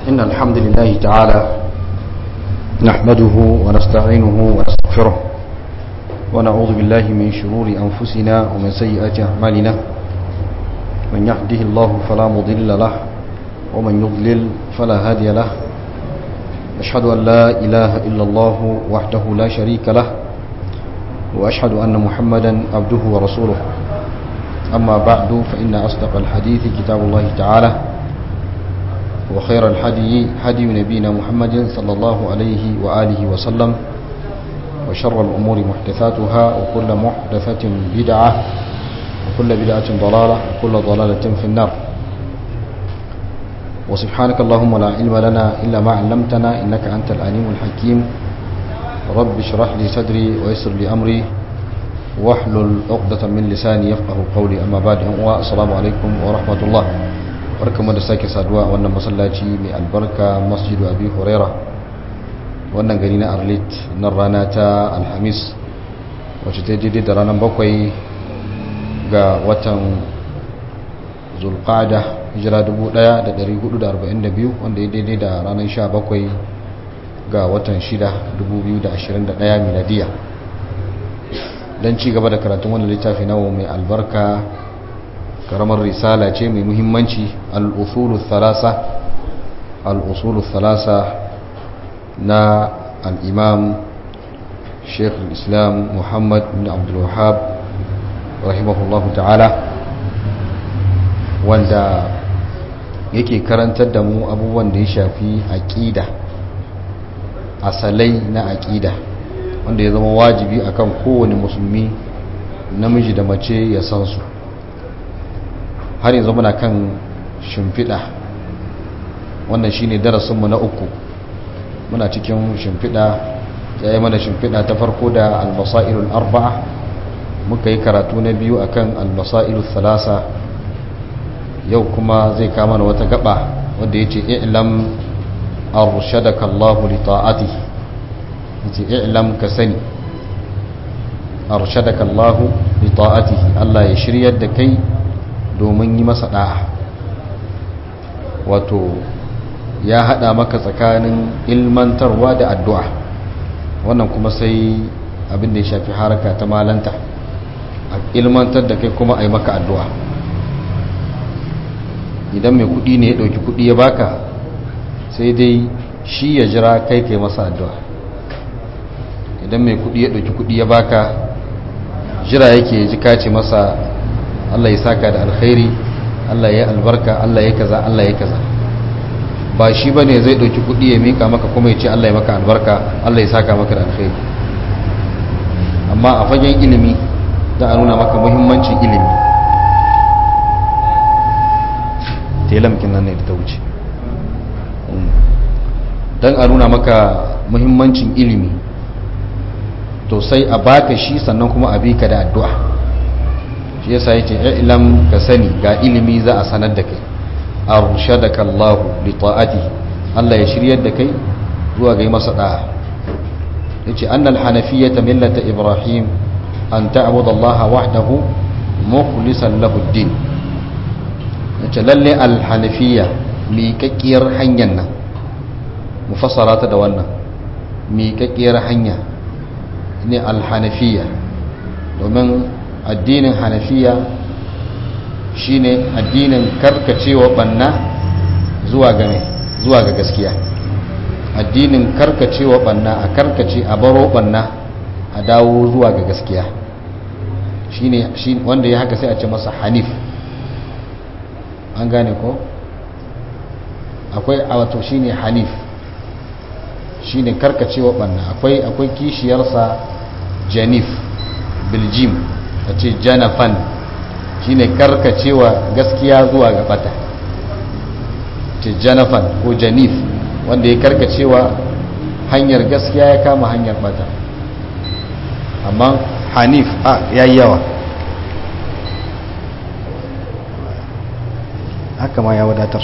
إن الحمد لله تعالى نحمده ونستعينه ونستغفره ونعوذ بالله من شرور أنفسنا ومن سيئات أعمالنا من يهده الله فلا مضل له ومن يضلل فلا هادي له أشهد أن لا إله إلا الله وحده لا شريك له وأشهد أن محمدا عبده ورسوله أما بعد فإن أصدق الحديث كتاب الله تعالى وخير الحدي هدي نبينا محمد صلى الله عليه وآله وسلم وشر الأمور محدثاتها وكل محدثة بدعة وكل بدعة ضلالة وكل ضلالة في النار وسبحانك اللهم لا علم لنا إلا ما علمتنا إنك أنت العليم الحكيم رب اشرح لي صدري ويسر لي أمري واحلل عقدة من لساني يفقه قولي أما بعد السلام عليكم ورحمة الله barkamu da sake saduwa a wannan masallaci mai albarka masjidu abi huraira wannan gari na arlit nan rana ta alhamis wacce ta daidai da ranar 7 ga watan zulqada hijira 1442 wanda ya daidai da ranar 17 ga watan 6 2021 miladiya don ci gaba da karatun wannan littafi nawa mai albarka karamar risala ce mai muhimmanci al'usulu thalasa na al'imam sheikh islam muhammad bin abdulwahab rahimahullahu ta'ala wanda yake karantar da mu abubuwan da ya shafi aƙida asalai na aƙida wanda ya zama wajibi akan kowane musulmi namiji da mace ya san su har yanzu muna kan shimfiɗa wannan shine darasinmu na 3 muna cikin shimfiɗa ya yi mana shimfiɗa ta farko da almasailul arba'a muka yi karatu na biyu akan almasailul thalasa yau kuma zai kama na wata gaba wadda ya ce i'lam arshadaka Allahu li ta'atihi yace i'lam ka sani arshadaka Allahu li ta'atihi Allah ya shiryar da kai domin yi masa da'a wato ya hada maka tsakanin ilmantarwa da addu'a wannan kuma sai abin da ya shafi haraka ta malanta a ilmantar da kai kuma a yi maka addu'a idan mai kudi ne ya dauki kudi ya baka sai dai shi ya jira kai kai masa addu'a idan mai kudi ya dauki kudi ya baka jira yake ji kace masa Allah ya saka da alkhairi Allah ya albarka Allah ya kaza Allah ya kaza ba shi bane zai dauki kudi ya mika maka kuma ya ce Allah ya maka albarka Allah ya saka maka da alkhairi amma a fagen ilimi da a nuna maka muhimmancin ilimi telamkin nan ne da ta wuce dan a nuna maka muhimmancin ilimi to sai a baka shi sannan kuma a bi ka da addu'a shi yasa yace ilm ka sani ga ilimi za a sanar da kai arshadaka Allah li ta'atihi Allah ya shiryar da kai zuwa ga masa da'a yace annal hanafiyyata millata ibrahim an ta'budu Allah wahdahu mukhlishan lahu ad-din yace lalle al hanafiyya miƙaƙƙiyar hanyar nan mufassara ta da wannan miƙaƙƙiyar hanya ne al hanafiyya domin addinin hanafiya shine addinin karkacewa banna zuwa ga gaskiya addinin karkacewa banna a karkace a baro banna a dawo zuwa ga gaskiya shine wanda ya haka sai a ce masa hanif an gane ko akwai wato shine hanif shine karkacewa banna akwai kishiyarsa janif biljim a ce janafan shine karkacewa gaskiya zuwa ga bata ce janafan ko janif wanda ya karkacewa hanyar gaskiya ya kama hanyar bata amma hanif yayi yawa haka ma ya wadatar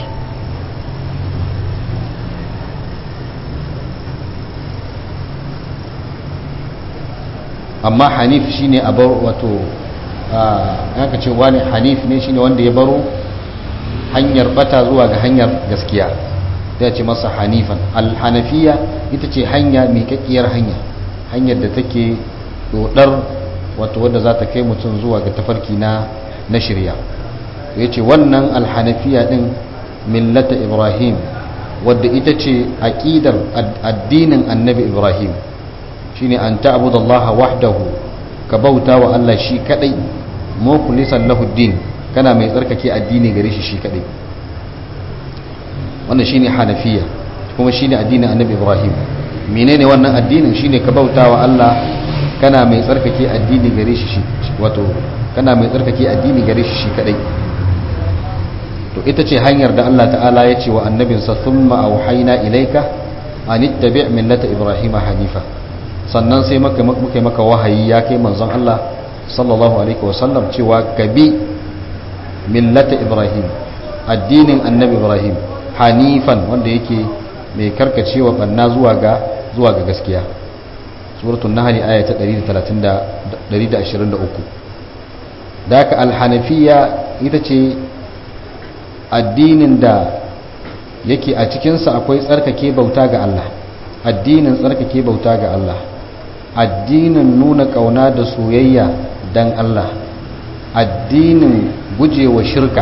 amma hanif shine a bar wato aka ce wani hanif ne shine wanda ya baro hanyar bata zuwa ga hanyar gaskiya da ce masa hanifan. Al-hanafiya ita ce hanya miƙaƙƙiyar hanyar da take dodar wato wadda za ta kai mutum zuwa ga tafarki na shirya. ya ce wannan al-hanafiya din millata Ibrahim, wadda ita ce aqidar addinin annabi Ibrahim, shine an ta'budallaha wahdahu, ka bauta wa Allah shi kadai, mukhlishan lahu din, kana mai tsarkake addini gare shi kadai. wannan shine hanafiya, kuma shine addinin annabi Ibrahim. menene wannan addinin? shine ka bauta wa Allah kana mai tsarkake addini gare shi, wato kana mai tsarkake addini gare shi kadai. to ita ce hanyar da Allah ta'ala ya ce wa annabinsa thumma auhayna ilayka an ittabi' millata Ibrahim hanifa. sannan sai muka maka wahayi ya kai manzon Allah sallallahu alaihi wasallam cewa ka bi millata Ibrahim, addinin annabi Ibrahim, hanifan, wanda yake mai karkacewa banna zuwa ga gaskiya. suratul nahl aya ta 123. da haka al-hanafiya ita ce addinin da yake a cikinsa akwai tsarkake bauta ga Allah, addinin tsarkake bauta ga Allah, addinin nuna kauna da soyayya dan Allah, addinin gujewa shirka,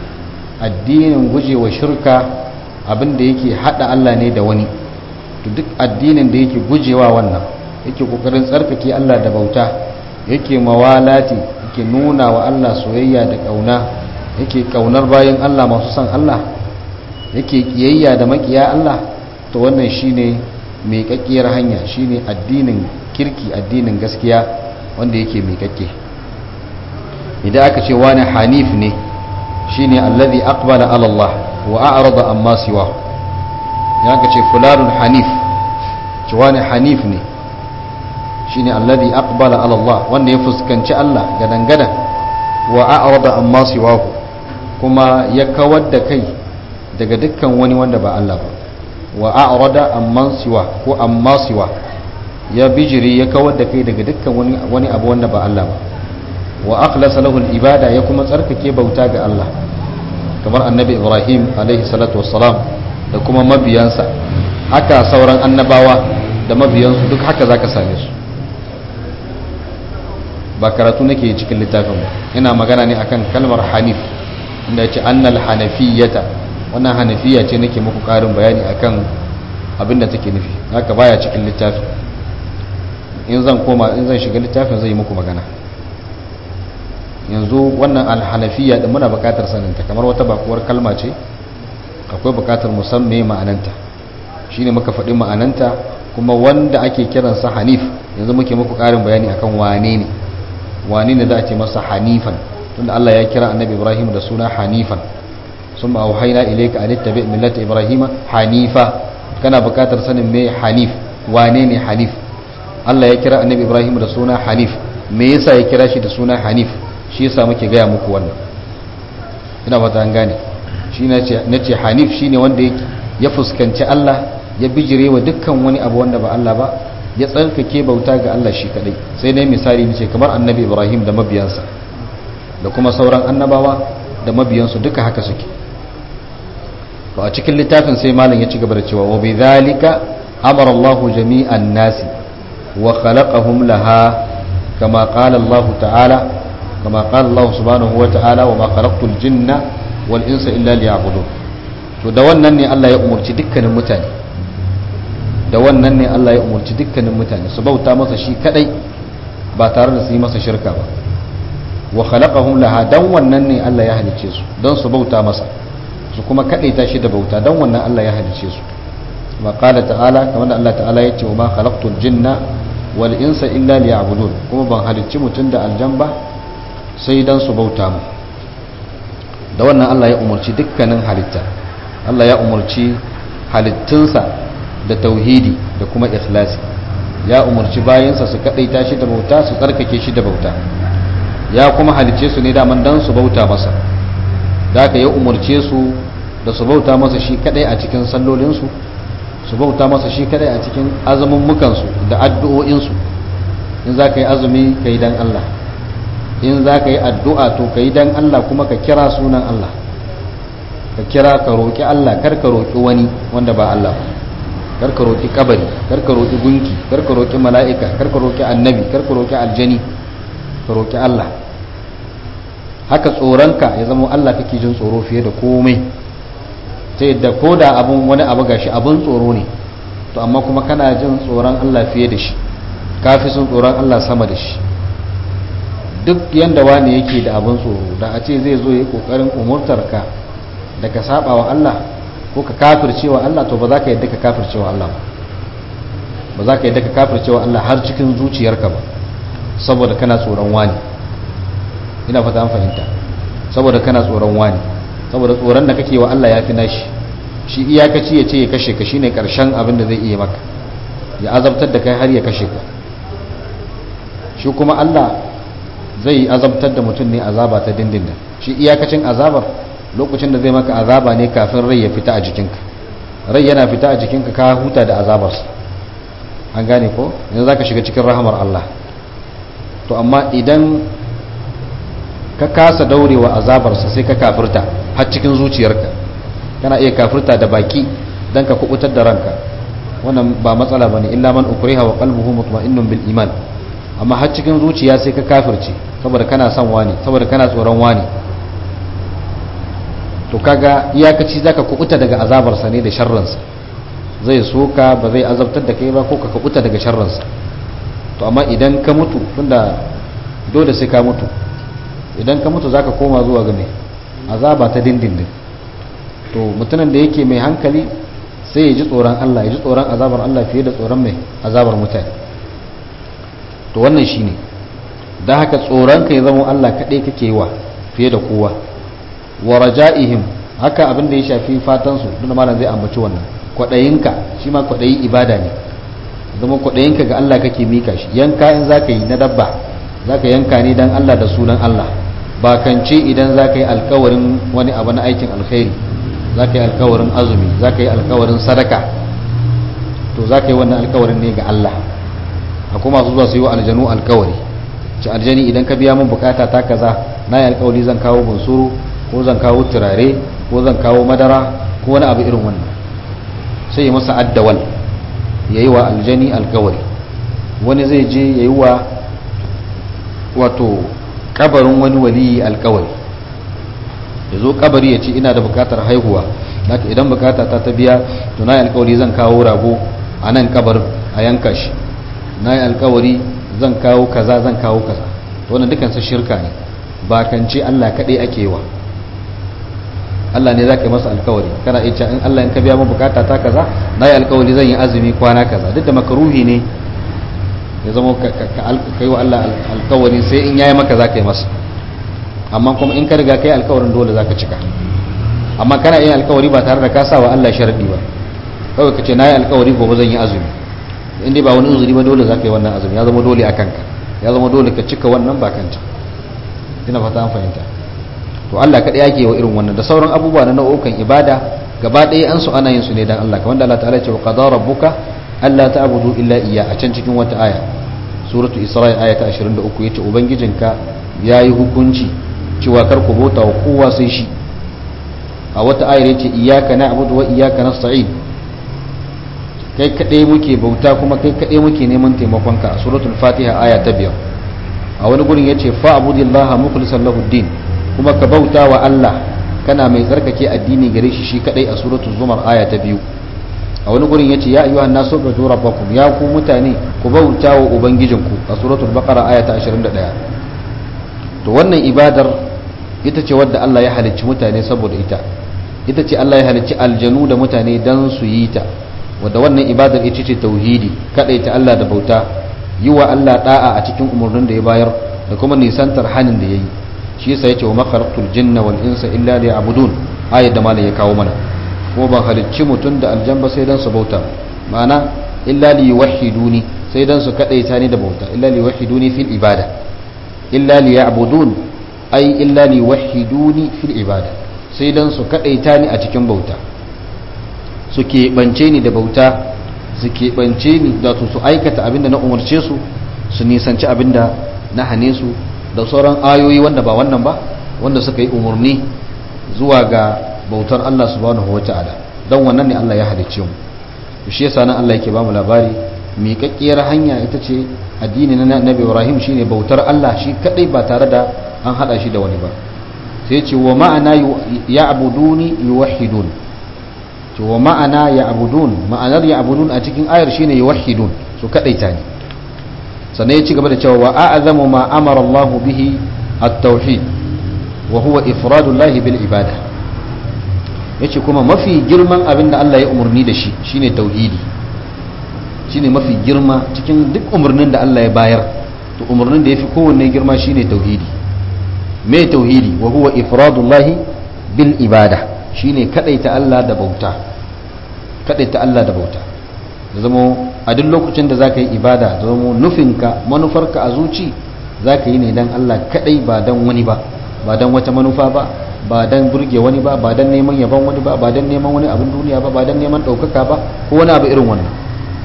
abinda yake hada Allah ne da wani. to duk addinin da yake gujewa wannan, yake kokarin tsarkake Allah da bauta, yake mawalati, yake nuna wa Allah soyayya da kauna, yake kaunar bayan Allah masu son Allah, yake kiyayya da makiya Allah, to wannan shine mai kakkiyar hanya, shine addinin kirki, addinin gaskiya wanda yake mai kakke. idan aka ce wani hanif ne, shine alladhi aqbala ala Allah wa a'rada amma siwa. idan aka ce fulanun hanif, ce wani hanif ne, shine alladhi aqbala ala Allah, wanda ya fuskanci Allah gadan-gadan, wa a'rada amma siwahu, kuma ya kawar da kai daga dukkan wani wanda ba Allah ba. wa a'rada amman siwa ko amma siwa, ya bijiri ya kawar da kai daga dukkan wani abu wanda ba Allah ba. wa akhlasa lahu al-ibada, ya kuma tsarkake bauta ga Allah, kamar annabi Ibrahim alaihi salatu wassalam da kuma mabiyansa. haka sauran annabawa da mabiyansu duk haka zaka same su. ba karatu nake cikin littafin ba, ina magana ne akan kalmar hanif, inda ya ce annal hanafiyata. wannan hanafiya ce nake muku karin bayani akan abinda take nufi, haka baya cikin littafin. in zan shiga littafin zai yi muku magana. yanzu wannan alhanafiya da muna bukatar saninta, kamar wata bakuwar kalma ce, akwai bukatar musamman ma'ananta. shine muka faɗi ma'ananta, kuma wanda ake kiransa hanif yanzu muke muku karin bayani akan wane ne za a ce masa hanifan, tunda Allah ya kira annabi Ibrahim da suna hanifan. summa auhayna ilayka an tattabi' millata Ibrahim hanifa. kana bukatar sanin me hanif, wane ne hanif. Allah ya kira annabi Ibrahim da suna hanif, me yasa ya kira shi da suna hanif? shi yasa muke gaya muku wannan, ina fata an gane. shi nace hanif shine wanda ya fuskanci Allah, ya bijire wa dukkan wani abu wanda ba Allah ba, ya tsarkake bauta ga Allah shi kadai. sai dai misali nace kamar annabi Ibrahim da mabiyansa, da kuma sauran annabawa da mabiyansu duka haka suke. to a cikin littafin sai malam ya ci gaba da cewa wa bidhalika amara Allah jami'an nasi wa khalaqahum laha, kama qala Allah ta'ala, kama qala Allah subhanahu wa ta'ala, wa ma khalaqtul jinna wal insa illa liya'budun. to da wannan ne Allah ya umurci dukkanin mutane, su bauta masa shi kadai ba tare da su yi masa shirka ba. wa khalaqahum laha, dan wannan ne Allah ya halice su don su bauta masa, su kuma kadaita shi da bauta, dan wannan Allah ya halice su. wa qala ta'ala, kamar da Allah ta'ala ya ce wa ma khalaqtul jinna wal insa illa liya'budun, kuma ban halicci mutun da aljan ba sai dan su bauta mu. da wannan Allah ya umurci dukkanin halitta, Allah ya umurci halittunsa da tauhidi da kuma ikhlasi, ya umurci bayansa su kadaita shi da bauta, su tsarkake shi da bauta, ya kuma halice su ne daman dan su bauta masa. da haka ya umurce su da su bauta masa shi kadai a cikin sallolinsu, su bauta masa shi kadai a cikin azumummukansu da addu'o'insu. in za ka yi azumi ka yi dan Allah, in za ka yi addu'a to ka yi dan Allah, kuma ka kira sunan Allah. ka kira ka roƙi Allah, kar ka roƙi wani wanda ba Allah ba, kar ka roƙi kabari, kar ka roƙi gunki, kar ka roƙi mala'ika, kar ka roƙi annabi, kar ka roƙi aljani, ka roƙi Allah. Haka tsoronka ya zama Allah kake jin tsoro fiye da komai, ta yadda ko da abun wani abu gashi abun tsoro ne, to amma kuma kana jin tsoron Allah fiye da shi, kafi sun tsoron Allah sama da shi. Duk yanda wani yake da abun tsoro, da a ce zai zo ya yi ƙoƙarin umurtarka da ka saba wa Allah ko ka kafirce wa Allah, to ba za ka yadda ka kafirce wa Allah ba za ka yadda ka kafirce wa Allah har cikin zuciyarka ba, saboda kana tsoron wani. Ina fata an fahimta, saboda kana tsoron wani, saboda tsoron da kake wa Allah ya fi nashi. Shi iyakaci ya ce ya kashe ka shine karshen abin da zai iya maka, ya azabtar da kai har ya kashe ka. shi kuma Allah zai azabtar da mutum ne azaba ta dindindin. Shi iyakacin azabar lokacin da zai maka azaba ne kafin rai ya fita a jikinka. Rai yana fita a jikinka ka huta da azabarsa, an gane ko? yanzu za ka shiga cikin rahamar Allah. To amma idan ka kasa daurewa azabarsa sai ka kafirta har cikin zuciyarka, kana iya kafirta da baki don ka kubutar da ranka, wannan ba matsala bane, illa man ukriha wa qalbuhu mutma'innun bil iman. Amma har cikin zuciya sai ka kafirce saboda kana son wani, saboda kana tsoron wani, to kaga iyakaci zaka kubuta daga azabarsa ne da sharransa. Zai soka ba zai azabtar da kai ba, ko ka kubuta daga sharransa. To amma idan ka mutu, tunda dole sai ka mutu, idan ka mutu zaka koma zuwa ga mai azaba ta dindindin. To mutumin da yake mai hankali sai ya ji tsoron Allah, ya ji tsoron azabar Allah fiye da tsoron mai azabar mutane. To wannan shine, dan haka tsoron ka ya zama Allah kadai kake wa fiye da kowa. Wa raja'ihim, haka abin da ya shafi fatan su, duk malam zai ambaci wannan. Kwadayinka shi ma kwadayi ibada ne, zama kwadayinka ga Allah kake mika shi. Yanka in zaka yi na dabba, zaka yanka ne dan Allah da sunan Allah. Ba kance idan zaka yi alkawarin wani abu na aikin alkhairi, zaka yi alkawarin azumi, zaka yi alkawarin sadaka, to zaka yi wannan alkawarin ne ga Allah. Akwai masu zuwa su yi wa aljanu alkawari, ci aljani idan ka biya min bukata ta kaza, na yi alkawari zan kawo bunsuru, ko zan kawo turare, ko zan kawo madara, ko wani abu irin wannan. Sai ya masa addawal, ya yi wa aljani alkawari. Wani zai je ya yi wa wato kabarin wani waliyi alkawari, ya zo kabari ya ce ina da bukatar haihuwa, haka idan bukata ta biya, to na yi alkawari zan kawo rago a nan kabarin a yanka shi, na yi alkawari zan kawo kaza, zan kawo kaza. To wannan dukansu shirka ne, ba kan ce Allah kaɗai ake wa. Allah ne za ka yi masa alkawari, kana iya cewa in Allah in ka biya min bukata ta kaza, na yi alkawari zan yi azumi kwana kaza. Duk da makaruhi ne ya zama ka yi wa Allah alkawari sai in yayi maka za ka yi masa, amma kuma in ka riga ka yi alkawarin dole za ka cika. Amma kana yin alkawari ba tare da ka sa wa Allah sharadi ba, kawai ka ce na yi alkawari gobe zan yi azumi, in dai ba wani uzuri ba dole za ka yi wannan azumi, ya zama dole a kanka, ya zama dole ka cika wannan bakanta. Ina fata an fahimta. To Allah kaɗai yake wa irin wannan, da sauran abubuwa na nau'ukan ibada gaba ɗaya an su ana yin su ne dan Allah, kamar da Allah ta'ala ce wa qadara rabbuka alla ta'budu illa iyya, a can cikin wata aya, suratu Isra'i aya ta 23, yace ubangijinka yayi hukunci cewa kar ku bauta wa kowa sai shi. A wata ayar yace iyyaka na'budu wa iyyaka nasta'in, kai kaɗai muke bauta kuma kai kaɗai muke neman taimakonka, a suratul Fatiha aya ta 5. A wani gurin yace fa'budillaha mukhlishan lahu ad-din, kuma ka bauta wa Allah kana mai tsarkake addini gare shi shi kadai, a suratul Zumar aya ta 2. A wani gurin yace ya ayyuhan nasu ubudu rabbakum, ya ku mutane ku bauta wa ubangijinku, a suratul Baqara aya ta 21. To wannan ibadar ita ce wadda Allah ya halicci mutane saboda ita ce Allah ya halicci aljanu da mutane dan su yi ta, wadda wannan ibadar ita ce tauhidi, kadaita Allah da bauta, yi wa Allah da'a a cikin umarnin da ya bayar da kuma nisantar hanin da yayi. Shi yasa yace wa makharaqtul jinna wal insa illa liya'budun, ayat da malai ya kawo mana. Kuma ban halicci mutun da aljan ba sai dan su bauta, ma'ana illa liwahiduni, sai dan su kadaita ni da bauta, illa liwahiduni fil ibada, illa liya'budun ay illa liwahiduni fil ibada, sai dan su kadaita ni a cikin bauta, su keɓance ni da bauta, su keɓance ni da su aikata abinda na umarce su, su nisanci abinda na hane su, da sauran ayoyi wanda ba wannan ba, wanda suka yi umarni zuwa ga bautar Allah subhanahu wata'ala don wannan ne Allah ya halicce mu shi yasa nan Allah yake ba mu labari miƙaƙƙiyar hanya ita ce addini na Nabi Ibrahim shine bautar Allah shi kadai ba tare da an hada shi da wani ba sai ce wa ma'ana ya'buduni yuwahhidun to wa ma'ana ya'budun ma'anar ya'budun a cikin ayar shine yuwahhidun su kadaita ne sannan ya ci gaba da cewa wa a'zamu ma amara Allah bihi at-tauhid wa huwa ifradullahi bil ibada yace kuma mafi girman abin da Allah ya umarni da shi shine tauhidi shine mafi girma cikin duk umarnin da Allah ya bayar to umarnin da yafi kowanne girma shine tauhidi me tauhidi wa huwa ifradullahi bil ibada shine kadaita Allah da bauta kadaita Allah da bauta zama a duk lokacin da zaka yi ibada zama nufinka manufarka a zuci zaka yi ne dan Allah kadai ba dan wani ba ba dan wata manufa ba dan burge wani ba dan neman yaban wani ba dan neman wani abin duniya ba dan neman daukaka ba ko wani abu irin wannan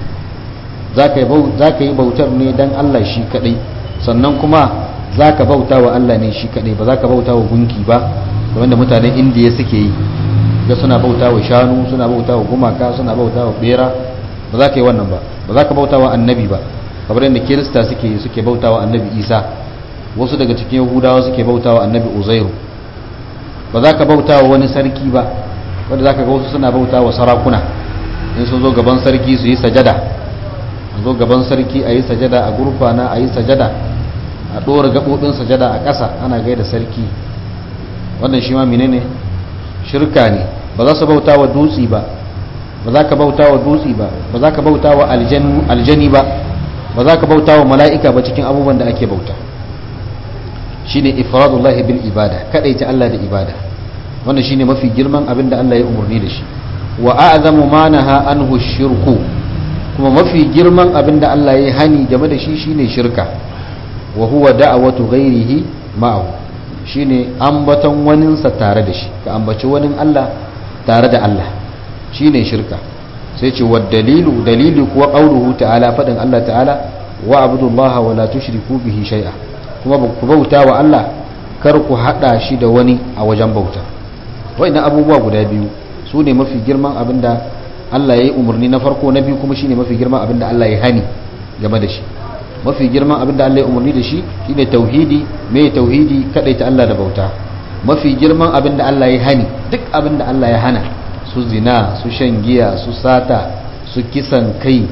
zaka yi bautar ne dan Allah shi kadai sannan kuma zaka bauta wa Allah ne shi kadai ba zaka bauta wa gunki ba wanda mutanen Indiya suke yi ga suna bauta wa shanu suna bauta wa gumaka suna bauta wa bera ba za ka yi wannan ba za ka bauta wa annabi ba kamar yadda kirista suke bauta wa annabi Isa wasu daga cikin yahudawa suke bauta wa annabi Uzairu ba za ka bauta wa wani sarki ba wanda za ka ga wasu suna bauta wa sarakuna in sun zo gaban sarki su yi sajada a zo gaban sarki a yi sajada a gurfana a yi sajada a ɗora gaɓoɓin sajada a ƙasa ana gaida sarki wannan shi ma menene shirka ne ba za su bauta wa dutse ba ba za ka bauta wa dutse ba ba za ka bauta wa aljani ba ba za ka bauta wa mala'ika ba cikin abubuwan da ake bauta shine ifradullahi bil ibada kadaita Allah da ibada wannan shine mafi girman abin da Allah ya umarni da shi wa a'zamu ma naha anhu shirku kuma mafi girman abin da Allah ya hani game da shi shine shirka wa huwa da'watu ghairihi ma'ahu shine ambaton waninsa tare da shi ka ambaci wani Allah tare da Allah shine shirka sai ce wad dalilu kuwa qauluhu ta'ala fadin Allah ta'ala wa abudullaha wa la tushriku bihi shay'a kuma ku bauta wa Allah kar ku hada shi da wani a wajen bauta wayannan abubuwa guda biyu su ne mafi girman abinda Allah ya yi umarni na farko na biyu kuma shine mafi girman abinda Allah ya hani game da shi mafi girman abinda Allah ya umarni da shi shine tauhidi mai tauhidi kadaita Allah da bauta mafi girman abinda Allah ya hani duk abinda Allah ya hana su zina su shan giya su sata su kisan kai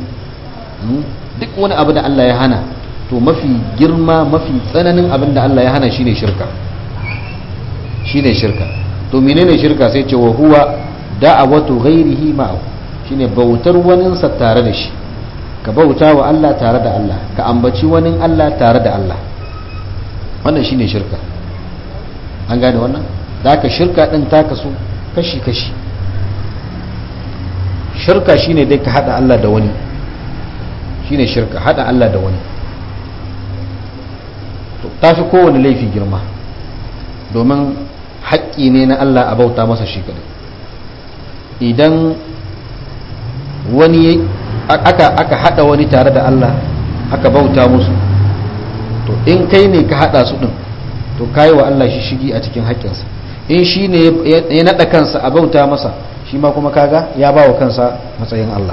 duk wani abu da Allah ya hana to mafi girma mafi tsananin abinda Allah ya hana shine shirka to menene shirka sai ce wa huwa da'awatu ghairihi ma'ahu shine bautar waninsa tare da shi ka bauta wa Allah tare da Allah ka ambaci wani Allah tare da Allah wannan shine shirka an gane wannan da aka shirka din ta kasu kashi-kashi shirka shine dai ka hada Allah da wani shine shirka hada Allah da wani to tafi kowane laifi girma domin haƙƙi ne na Allah a bauta masa shi kadai idan wani aka hada wani tare da Allah aka bauta musu to in kai ne ka hada su din to kai wa Allah shi shigi a cikin haƙƙinsa in shi ne ya nada kansa a bauta masa shi ma kuma kaga ya bawa kansa matsayin Allah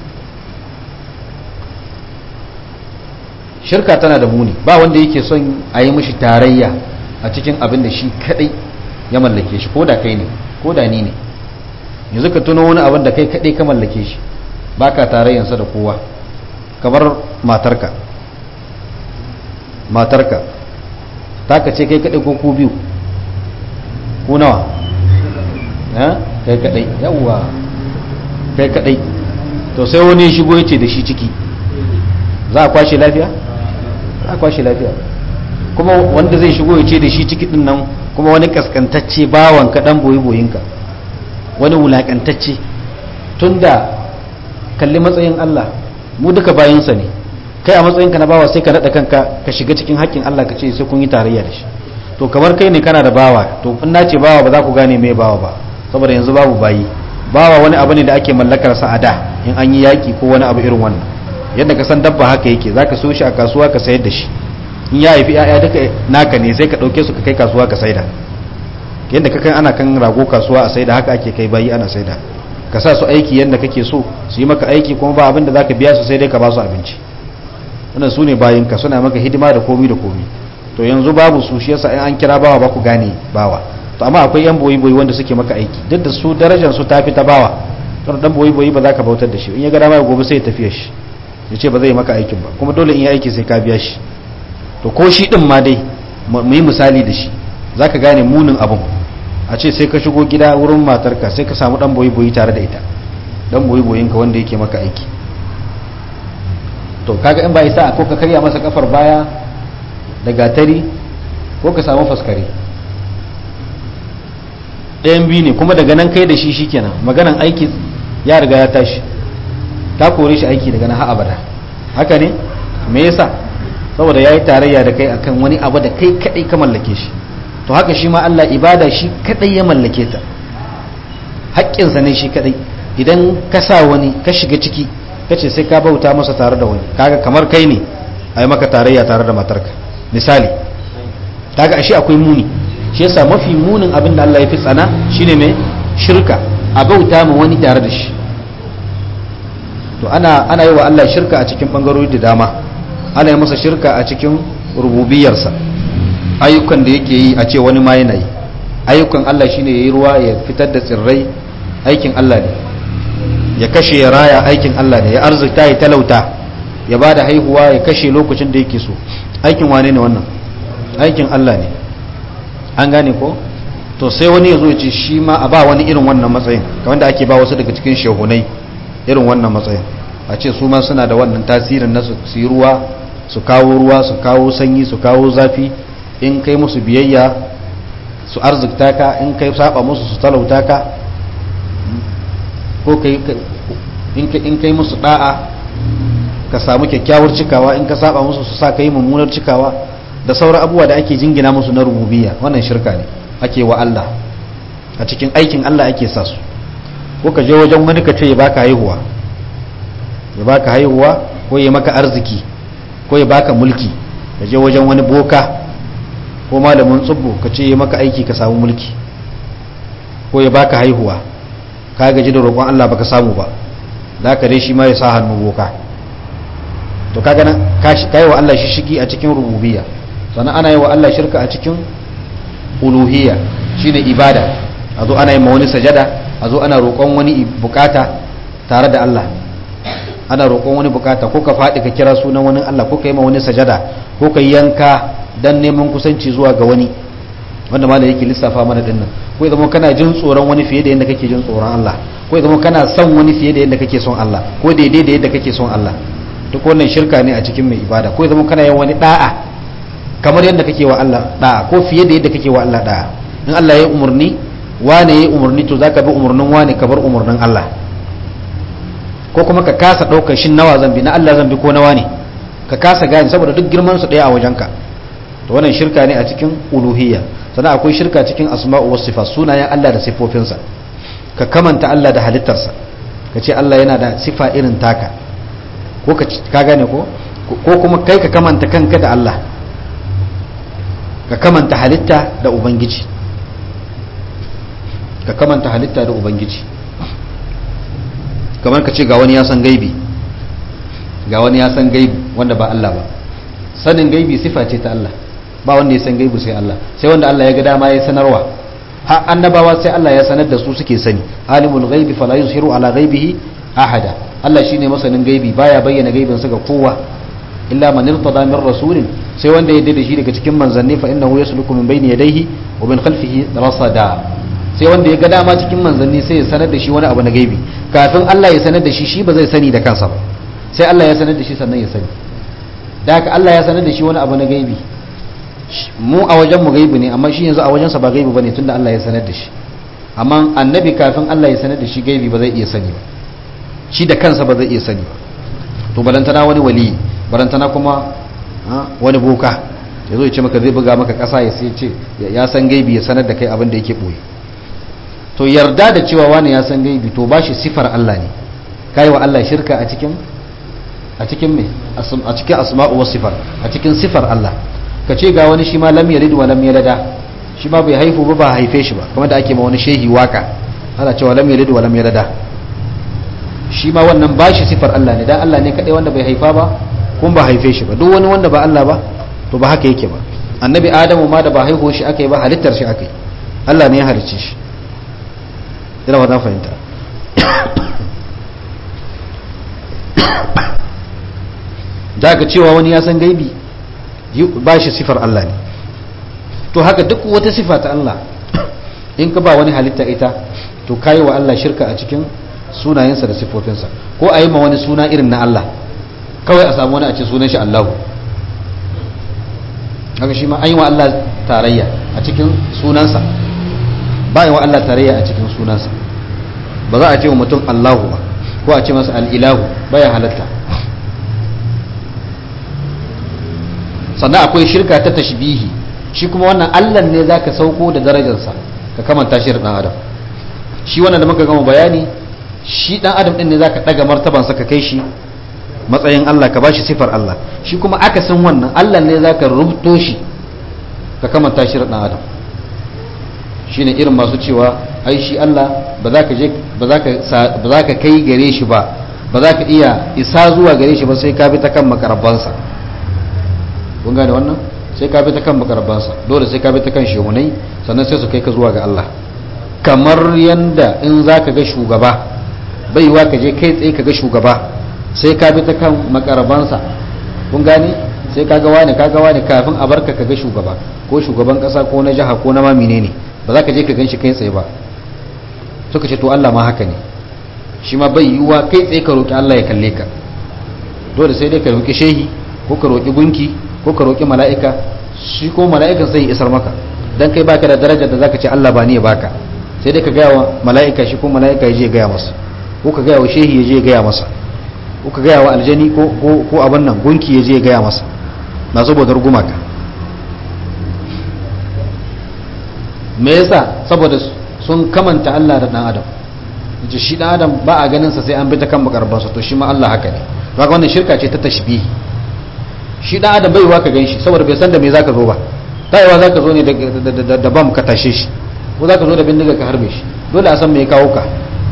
shirka tana da muni ba wanda yake son a yi mishi tarayya a cikin abin da shi kadai ya mallake shi ko da kai ne ko da ni ne yanzu ka tuno wani abin da kai kadai ka mallake shi baka tarayyansa da kowa kamar matarka taka ce kai kadai ko ku biyu ko nawa kai kadai yawwa kai kadai to sai wani ya shigo yace da shi ciki za a kwashe lafiya za a kwashe lafiya kuma wanda zai shigo yace da shi ciki din nan kuma wani kaskantacce bawan ka dan boyinka wani wulakantacce tunda kalli matsayin Allah mu duka bayinsa ne kai a matsayinka na bawa sai ka nada kanka ka shiga cikin haƙƙin Allah ka ce sai kun yi tarayya da shi to kamar kai ne kana da bawa to in nace bawa ba za ku gane me bawa ba saboda yanzu babu bayi bawa wani abu ne da ake mallakar sa a da in an yi yaki ko wani abu irin wannan yadda ka san dabba haka yake zaka so shi a kasuwa ka sayar da shi in ya haifi ƴaƴa duka naka ne sai ka dauke su ka kai kasuwa ka saida yadda kakan ana kan rago kasuwa a saida haka ake kai bayi ana saida, ka sa su aiki yadda kake so su yi maka aiki kuma ba abin da za ka biya su sai dai ka ba su abinci. wannan su ne bayinka suna maka hidima da komi da komi. To yanzu babu su, shi yasa in an kira bawa ba ku gane bawa. To amma akwai yan boyi boyi wanda suke maka aiki, duk da su darajar su tafi ta bawa. To dan boyi boyi ba za ka bautar da shi, in ya ga dama ya gobe sai ya tafiya shi ya ce ba zai maka aikin ba, kuma dole in yi aiki sai ka biya shi. To ko shi din ma dai mu yi misali da shi za ka gane munin abun. A ce sai ka shigo gida wurin matarka sai ka samu dan boyi boyi tare da ita, dan boyi boyinka wanda yake maka aiki. To kaga in ba isa ko ka karya masa kafar baya da gatari ko ka samu faskare, ɗayan biyu ne. kuma daga nan kai da shi shikenan maganan aiki ya riga ya tashi, ta kore shi aiki daga nan har abada. haka ne? me yasa? saboda yayi tarayya da kai akan wani abu da kai kadai ka mallake shi. to haka shi ma Allah ibada shi kadai ya mallake ta, haƙƙinsa ne shi kadai. idan ka sa wani ka shiga ciki kace sai ka bauta masa tare da wani, kaga kamar kai ne ai maka tarayya tare da matarka misali, kaga ashe akwai muni. shi yasa mafi munin abin da Allah ya fi tsana shine mai shirka, a bauta ma wani tare da shi. to ana yi wa Allah shirka a cikin bangarori da dama. ana yi masa shirka a cikin rububiyarsa, ayyukan da yake yi a ce wani ma yana yi. ayyukan Allah shine yayi ruwa ya fitar da tsirrai, aikin Allah ne. ya kashe ya raya, aikin Allah ne. ya arzikta ya talauta, ya bada haihuwa ya kashe lokacin da yake so, aikin wane ne wannan? aikin Allah ne. an gane ko? to sai wani ya zo ya ce shi ma a ba wani irin wannan matsayin, kamar da ake ba wasu daga cikin shehunai irin wannan matsayin, a ce su ma suna da wannan tasirin na su yi ruwa, su kawo ruwa, su kawo sanyi, su kawo zafi. in kai musu biyayya su arzikta ka, in kai saba musu su talauta ka, ko in kai musu da'a ka samu kyakkyawar cikawa, in ka saba musu su sa ka yi mummunar cikawa, da sauran abubuwa da ake jingina musu na rububiyya. wannan shirka ne ake wa Allah, a cikin aikin Allah ake sa su. ko ka je wajen wani ka ce ya baka haihuwa ko ya maka arziki ko ya baka mulki. ka je wajen wani boka ko malamin tsubbo ka ce ya maka aiki ka samu mulki ko ya baka haihuwa, ka gaji da roƙon Allah baka samu ba, da ka dai shi ma ya sa hannu boka. to kaga nan kai wa Allah shishigi a cikin rububiyya. sannan ana yi wa Allah shirka a cikin uluhiyya, shine ibada. a zo ana yi ma wani sajada, a zo ana roƙon wani bukata tare da Allah, ana roƙon wani bukata, ko ka faɗi ka kira sunan wani Allah, ko ka yi ma wani sajada, ko ka yanka dan neman kusanci zuwa ga wani, wanda ma da yake lissafa mana dinnan. ko ya zama kana jin tsoron wani fiye da yadda kake jin tsoron Allah, ko ya zama kana son wani fiye da yadda kake son Allah, ko daidai da yadda kake son Allah. duk wannan shirka ne a cikin mai ibada. ko ya zama kana yin wani da'a kamar yadda kake wa Allah da'a, ko fiye da yadda kake wa Allah da'a. in Allah ya yi umarni, wane ya yi umarni, to zaka bi umarnin wane ka bar umarnin Allah. ko kuma ka kasa ɗaukar shin nawa zambi, na Allah zambi ko nawa ne, ka kasa gani saboda duk girman su ɗaya a wajenka. to wannan shirka ne a cikin uluhiyya. sannan akwai shirka cikin asma'u was sifat, sunayen Allah da sifofinsa. ka kamanta Allah da halittarsa, ka ce Allah yana da sifa irin taka, ko ka gane ko kuma kai ka kamanta kanka da Allah, ka kamanta halitta da ubangiji, ka kamanta halitta da ubangiji. kamar ka ce ga wani ya san gaibi, ga wani ya san gaibi wanda ba Allah ba. sanin gaibi sifa ce ta Allah, ba wanda ya san gaibi sai Allah, sai wanda Allah ya ga dama ya sanarwa. ha annabawa sai Allah ya sanar da su suke sani. alimul ghaibi fala yuzhiru ala ghaibihi ahada, Allah shine masanin gaibi, baya bayyana gaibinsa ga kowa. illa man irtada min rasulin, sai wanda ya da shi daga cikin manzanni, fa innahu yasluku min bayni yadayhi wa min khalfihi rasada. sai wanda ya ga dama cikin manzanni sai ya sanar da shi wani abu na gaibi, kafin Allah ya sanar da shi ba zai sani da kansa ba, sai Allah ya sanar da shi sannan ya sani. da haka Allah ya sanar da shi wani abu na gaibi, mu a wajen mu gaibi ne, amma shi yanzu a wajensa ba gaibi bane tunda Allah ya sanar da shi. amma annabi kafin Allah ya sanar da shi gaibi ba zai iya sani ba, shi da kansa ba zai iya sani ba. to balantana wani wali, balantana kuma wani boka ya zo ya ce maka zai buga maka kasa ya sai ce ya san gaibi, ya sanar da kai abin da yake boye. to yarda da cewa wani ya san gaibi to bashi sifar Allah ne, kai wa Allah shirka a cikin me a cikin asma'u was sifat, a cikin sifar Allah. ka ce ga wani shi ma lam yalid wa lam yalada, shi ma bai haifu ba haife shi ba, kamar da ake ma wani shehi waka ana cewa lam yalid wa lam yulada. shi ma wannan bashi sifar Allah ne, dan Allah ne kadai wanda bai haifa ba kuma ba haife shi ba. duk wani wanda ba Allah ba to ba haka yake ba. annabi Adamu ma da ba haihuwar shi aka yi ba, halittar shi aka yi, Allah ne ya halicce shi. ina ba ta fahimta. da ka cewa wani ya san gaibi ba shi sifar Allah ne. to haka duk wata sifa ta Allah in ka ba wani halitta ita to kayi wa Allah shirka a cikin sunayensa da sifofinsa. ko a yi ma wani suna irin na Allah, kawai a samu wani a ce sunan shi Allahu, haka shi ma an yi wa Allah tarayya a cikin sunansa, ba yi wa Allah tarayya a cikin sunansa. ba za a ce wa mutum Allahu ba, ko a ce masa al'ilahu, baya halatta. sannan akwai shirka ta tashbihi, shi kuma wannan Allah ne za ka sauko da darajarsa ka kamanta shi da ɗan adam. shi wannan da muka gama bayani, shi ɗan adam ɗin ne za ka ɗaga martabansa ka kai shi matsayin Allah, ka ba shi sifar Allah. shi kuma akasin wannan Allah ne za ka rubuto shi ka kamanta shi da ɗan adam. shi ne irin masu cewa ai shi Allah ba za ka kai gare shi ba, ba za ka iya isa zuwa gare shi ba sai ka bi ta kan makarabansa. kun gane wannan? sai ka bi ta kan makarabansa, dole sai ka bi ta kan shehunai, sannan sai su kai ka zuwa ga Allah. kamar yanda in za ka ga shugaba, baiwa ka je kai tsaye ka ga shugaba, sai ka bi ta kan makarabansa. kun gane? sai ka ga wani kafin a barka ka ga shugaba, ko shugaban kasa ko na jiha ko na mamine ne, ba za ka je ka gan shi kai tsaye ba. suka ce to Allah ma haka ne, shi ma bai yiwuwa kai tsaye ka roƙi Allah ya kalle ka, dole sai dai ka roƙi shehi ko ka roƙi gunki ko ka roƙi mala'ika. shi ko mala'ikan sai ya isar maka, dan kai baka da darajar da zaka ce Allah ba ni ya baka, sai dai ka gaya wa mala'ika, shi ko mala'ika ya je ya gaya masa, ko ka gaya wa shehi ya je ya gaya masa, ko ka gaya wa aljani ko abin nan gunki ya je ya gaya masa, na saboda gumaka. me yasa? saboda sun kamanta Allah da dan adam. yace shi dan adam ba a ganin sa sai an bi ta kan makarbansa, to shi ma Allah haka ne. to haka wannan shirka ce ta tashbihi. shi dan adam bai wa ka ganshi saboda bai san da me zaka zo ba. tayewa zaka zo ne da bam ka tashe shi, ko zaka zo da bindiga ka harbe shi, dole a san me ya kawo ka,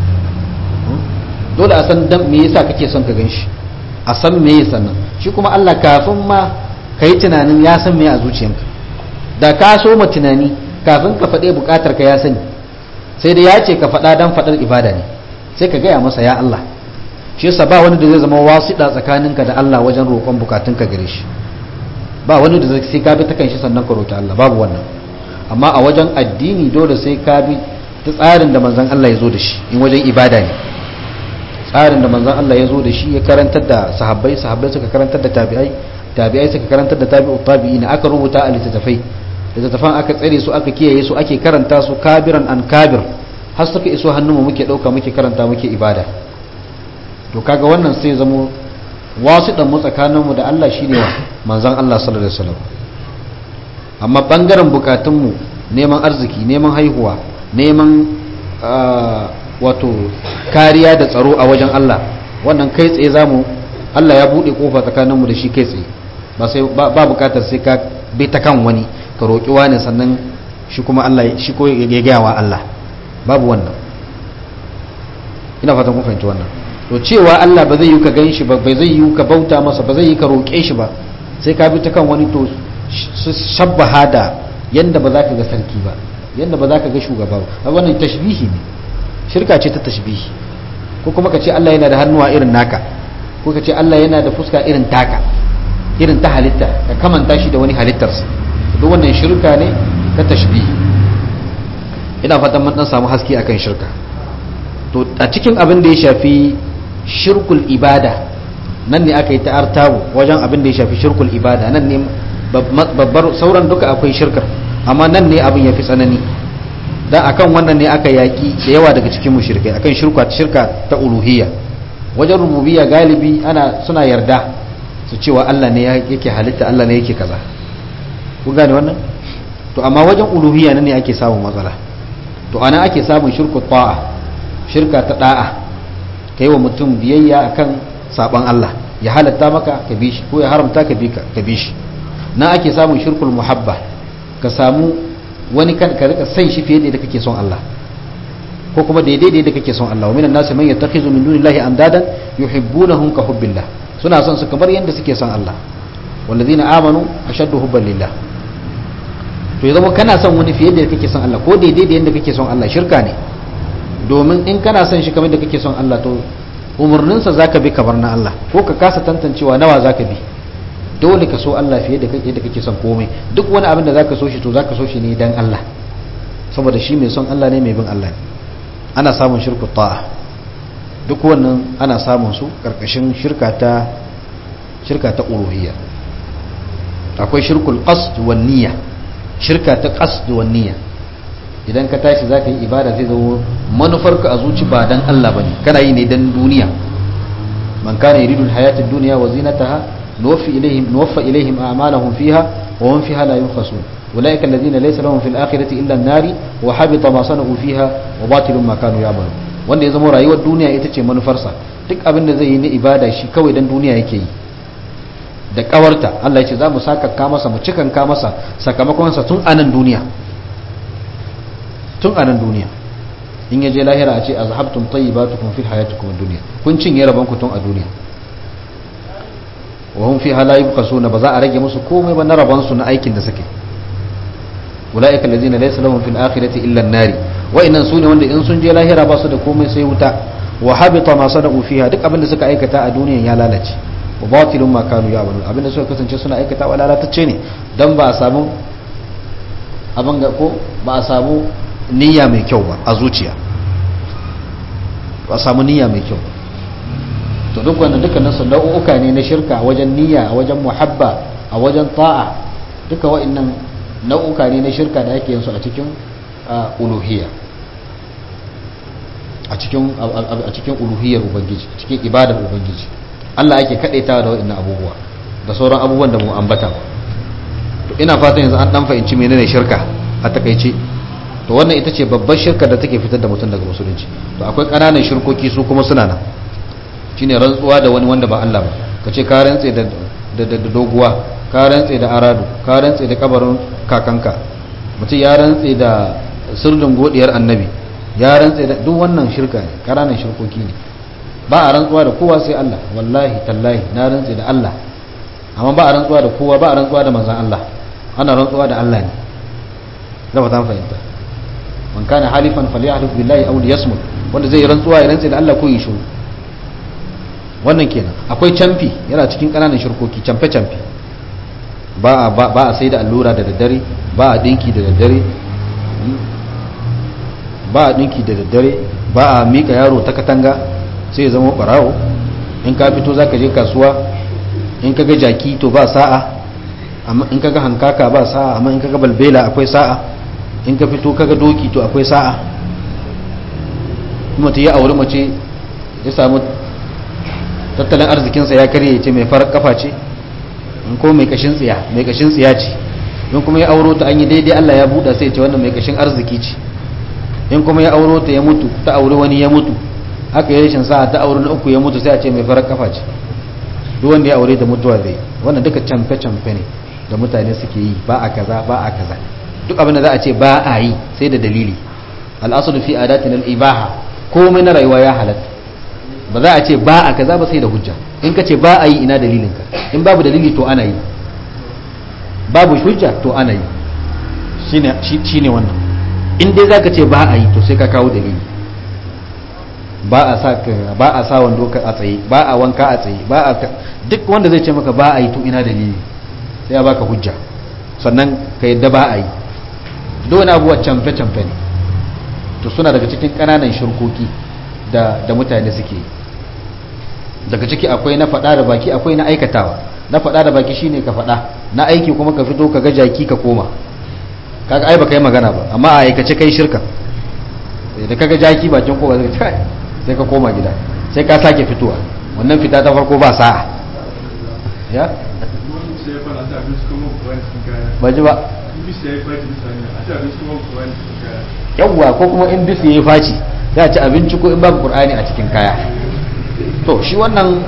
dole a san dan me yasa kake son ka ganshi, a san me yasa sannan. shi kuma Allah kafin ma kai tunanin ya san me a zuciyanka, da ka so ma tunani kafin ka faɗe buƙatar ka ya sani, sai dai ya ce ka faɗa dan faɗar ibada ne, sai ka gaya masa ya Allah. shi yasa ba wani da zai zama wasiɗa tsakaninka da Allah wajen roƙon bukatunka gare shi, ba wani da sai ka bi ta kan shi sannan ka roƙi Allah, babu wannan. amma a wajen addini dole sai ka bi ta tsarin da manzon Allah ya zo da shi. in wajen ibada ne, tsarin da manzon Allah ya zo da shi, ya karantar da sahabbai suka karantar da tabi'ai suka karantar da tabi'ut tabi'ina, aka rubuta a littattafan aka tsare su, aka kiyaye su, ake karanta su kabiran an kabir, har suka iso hannunmu muke dauka muke karanta muke ibada. to kaga wannan sai zamo wasiɗan mu tsakaninmu da Allah shine wa manzon Allah sallallahu alaihi wasallam. amma bangaren bukatunmu, neman arziki, neman haihuwa, neman wato kariya da tsaro a wajen Allah, wannan kai tsaye zamu, Allah ya bude kofa tsakaninmu da shi kai tsaye, ba bukatar sai ka bi ta kan wani ka roƙi wani sannan shi kuma Allah shi ko ya gaya wa Allah, babu wannan. ina fatan kun fahimci wannan. to cewa Allah ba zai yi ka gan shi ba, bai zai yi ka bauta masa, ba zai yi ka roƙe shi ba sai ka bi ta kan wani, to shabbaha da yanda ba za ka ga sarki ba, yanda ba za ka ga shugaba ba, wannan tashbihi ne, shirka ce ta tashbihi. ko kuma ka ce Allah yana da hannuwa irin naka, ko ka ce Allah yana da fuska irin taka, irin ta halitta, ka kamanta shi da wani halittarsa, duk wannan shirka ne ta tashbihi. ina fatan mun dan samu haske akan shirka. to a cikin abin da ya shafi shirkul ibada, nan ne aka yi ta'artabu wajen abin da ya shafi shirkul ibada, nan ne babbar, sauran duka akwai shirkar, amma nan ne abin ya fi tsanani, dan akan wannan ne aka yaki da yawa daga cikin mushrikai, akan shirka ta uluhiyya. wajen rububiyya galibi suna yarda su cewa Allah ne yake halitta, Allah ne yake kaza, kun gane wannan. to amma wajen uluhiyya nan ne ake samun matsala, to ana ake samun shirku ta'a, shirka ta da'a, kai wa mutum biyayya akan saban Allah, ya halatta maka ka bi shi, ko ya haramta ka bi shi. na ake samun shirkul muhabba, ka samu wani kan ka rika san shi fiye da yadda kake son Allah ko kuma daidai da yadda kake son Allah wa minan nasi man yattakhizu min dunillahi andadan yuhibbunahum ka hubbillah suna son su kamar yadda suke son Allah wallazina amanu ashaddu hubban lillah to ya zama kana son wani fiye da yadda kake son Allah ko daidai da yadda kake son Allah shirka ne domin in kana son shi kamar yadda kake son Allah to umurninsa zaka bi kamar na Allah ko ka kasa tantancewa nawa zaka bi dole ka so Allah fiye da yadda kake son komai duk wani abin da zaka so shi to zaka so shi ne dan Allah saboda shi mai son Allah ne mai bin Allah ne ana samun shirku ta'a duk wannan ana samun su karkashin shirka ta uluhiyya akwai shirkul qasd wan niyya shirka ta qasd wan niyya idan ka tashi zaka yi ibada zai zama manufarka a zuci ba dan Allah bane kana yi ne dan duniya man kana yuridu alhayata ad-dunya wa zinataha nuwaffa ilayhim a'malahum fiha wa hum fiha la yunqasun ulaika alladhina laysa lahum fil akhirati illa an-nar wa habita ma sana'u fiha wa batilun ma kanu ya'malun wanda ya zama rayuwar duniya ita ce manufarsa duk abin da zai yi na ibada shi kawai dan duniya yake yi da kawarta Allah ya ce za mu sakakka masa mu cikanka masa sakamakon sa tun anan duniya in yaje lahira a ce azhabtum tayyibatukum fil hayatikum ad-dunya kun cinye rabon ku tun a duniya wa hum fiha la yubqasuna ba za a rage musu komai ba na rabon su na aikin da suke ulaika allazina laysa lahum fil akhirati illa an-nar wa innan sune wanda in sun je lahira ba su da komai sai wuta wa habita ma sana'u fiha duk abin da suka aikata a duniyan ya lalace wa batilun ma kanu ya'malun abin da suka kasance suna aikata wa lalatacce ne dan ba a samu abin ga ko ba a samu niyya mai kyau ba a zuciya ba a samu niyya mai kyau to duk wannan dukkanin su nau'uka ne na shirka a wajen niyya a wajen muhabba a wajen ta'a duka wa'annan nau'uka ne na shirka da ake yin su a cikin uluhiyya a cikin uluhiyyar ubangiji cikin ibadar ubangiji Allah ake kadaitawa da wa'annan abubuwa da sauran abubuwan da mu ambata to ina fatan yanzu an dan fahimci menene shirka a takeice to wannan ita ce babbar shirka da take fitar da mutum daga musulunci to akwai kananan shirkoki su kuma suna nan shine rantsuwa da wani wanda ba Allah ba kace ka rantse da doguwa ka rantse da aradu ka rantse da kabarin kakanka mutum ya rantse da sirrin godiyar annabi ya rantse da duk wannan shirka ne kananan shirkoki ne ba a rantsuwa da kowa sai Allah wallahi tallahi na rantse da Allah amma ba a rantsuwa da kowa ba a rantsuwa da manzon Allah ana rantsuwa da Allah ne da ba ta fahimta man kana halifan falyahlif billahi aw liyasmut wanda zai rantsuwa ya rantse da Allah ko yi shiru wannan kenan akwai camfi yana cikin kananan shirkoki camfe ba a sai da allura da daddare ba a dinki da daddare ba a mika yaro ta katanga sai ya zama barawo in ka fito zaka je kasuwa in kaga jaki to ba sa'a amma in kaga hankaka ba sa'a amma in kaga balbela akwai sa'a in ka fito kaga doki to akwai sa'a kuma ta yi aure mace ya samu tattalin arzikinsa ya karye ce mai farar kafa ce in ko mai kashin tsiya ce in kuma ya auro ta an yi daidai Allah ya buɗa sai ce wannan mai kashin arziki ce in kuma ya auro ta ya mutu ta aure wani ya mutu haka ya rashin sa'a ta aure na uku ya mutu sai a ce mai farar kafa ce duk wanda ya aure da mutuwa zai wannan duka camfe ne da mutane suke yi ba a kaza duk abin da za a ce ba a yi sai da dalili al'asulu fi adatin al-ibaha komai na rayuwa ya halatta ba za a ce ba a kaza ba sai da hujja in ka ce ba a yi ina dalilinka in babu dalili to ana yi babu hujja to ana yi shine wannan in dai zaka ce ba a yi to sai ka kawo dalili ba a sa wando a tsaye ba a wanka a tsaye duk wanda zai ce maka ba a yi to ina dalili sai ya baka hujja sannan ka yadda ba a yi duk wani abuwa camfe ne to suna daga cikin kananan shirkoki da mutane suke yi daga ciki akwai na faɗa da baki akwai na aikatawa na faɗa da baki shine ka faɗa na aiki kuma ka fito ka ga jaki ka koma kaga ai baka yi magana ba amma a aikace kai shirka da kaga jaki bakin kowa sai ka koma gida sai ka sake fitowa wannan fita ta farko ba sa'a ya ba ji ba yawwa ko kuma in bisu yayi faci za a ci abinci ko in babu qur'ani a cikin kaya to shi wannan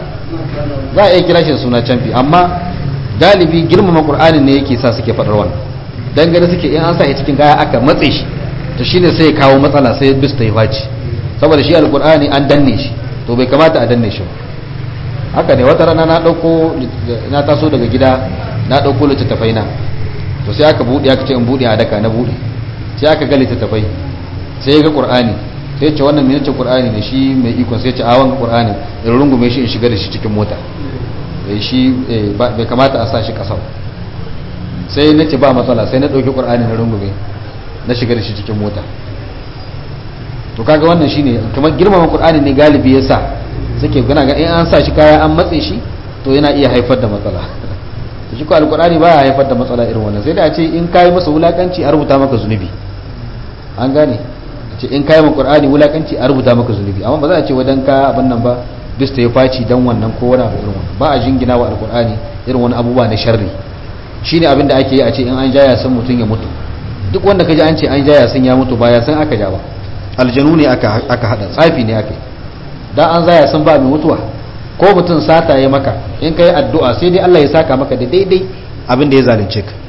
za a iya kira shi suna canfi amma galibi girmama qur'anin ne yake sa suke fadar wannan dangane suke in an sa shi cikin kaya aka matse shi to shine sai ya kawo matsala sai bis ta yi faci saboda shi alqur'ani an danne shi to bai kamata a danne shi ba haka ne wata rana na taso daga gida na dauko littattafai na to sai aka bude aka ce in bude a daka na bude sai aka ga littattafai sai ya ga qur'ani sai ya ce wannan menene qur'ani ne shi mai iko sai ya ce a wannan qur'ani in rungume shi in shiga da shi cikin mota shi bai kamata a sa shi kasa sai na ce ba matsala sai na dauki qur'ani na rungume na shiga da shi cikin mota to kaga wannan shine kamar girmama qur'ani ne galibi yasa suke gana ga in an sa shi kaya an matse shi to yana iya haifar da matsala shi ko alqur'ani baya haifar da matsala irin wannan sai da a ce in kai masa wulakanci a rubuta maka zunubi an gane a ce in kai maka qur'ani wulakanci a rubuta maka zunubi amma ba za a ce wadan ka abin nan ba bis ta yi faci dan wannan ko wani abu irin wannan ba a jingina wa alqur'ani irin wani abubuwa na sharri shine abin da ake yi a ce in an jaya sun mutun ya mutu duk wanda kaji an ce an jaya sun ya mutu ba ya san aka ja ba aljanu ne aka hada tsafi ne aka yi da an zaya sun ba mai mutuwa ko mutum sata ya maka in ka yi addu'a sai dai Allah ya saka maka da daidai abin da ya zalunce ka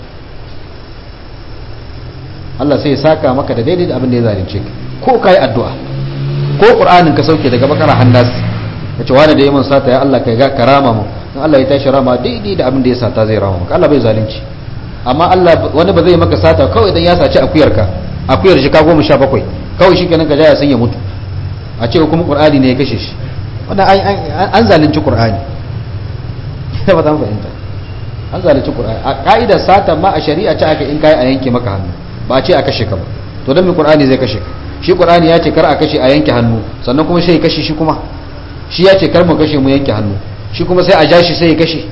Allah sai ya saka maka da daidai abin da ya zalunce ka ko ka yi addu'a ko ƙur'anin ka sauke daga bakara hannas ka ce wani da ya mun sata ya Allah ka rama mu in Allah ya tashi rama daidai da abin da ya sata zai rama maka Allah bai zalunci amma Allah wani ba zai maka sata kawai idan ya saci akuyar shi ka 17 kawai shi kenan ka jaya sun ya mutu a ce kuma qur'ani ne ya kashe shi wannan an zalunci qur'ani ita ba ta fahimta an zalunci qur'ani a ka'idar sata ma a shari'a ce aka in kai a yanke maka hannu ba a ce a kashe ka ba to dan me qur'ani zai kashe ka shi qur'ani ya ce kar a kashe a yanke hannu sannan kuma sai ya kashe shi kuma shi ya ce kar mu kashe mu yanke hannu shi kuma sai a ja shi sai ya kashe